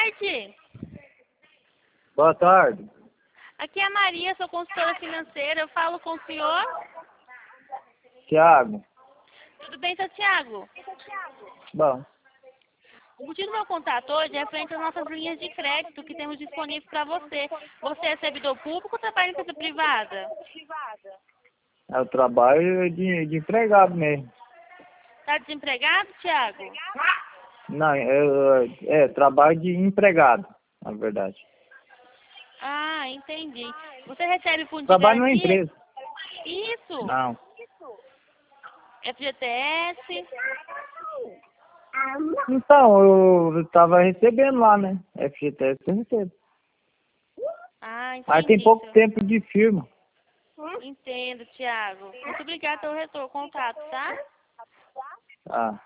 tarde. Boa tarde. Aqui é a Maria, sou consultora financeira. Eu falo com o senhor. Tiago. Tudo bem, seu Tiago? Bom. O motivo do meu contato hoje é referente às nossas linhas de crédito que temos disponíveis para você. Você é servidor público ou trabalha em empresa privada? É o trabalho de empregado mesmo. Está desempregado, Tiago? Não, trabalho de empregado, na verdade. Ah, entendi. Você recebe fundo de Trabalho numa garantia? empresa. Isso. Não. FGTS? Então, eu estava recebendo lá, né? FGTS eu recebo. Ah, entendi. Mas tem pouco tempo de firma. Entendo, Tiago. Muito obrigada pelo contato, tá? Ah.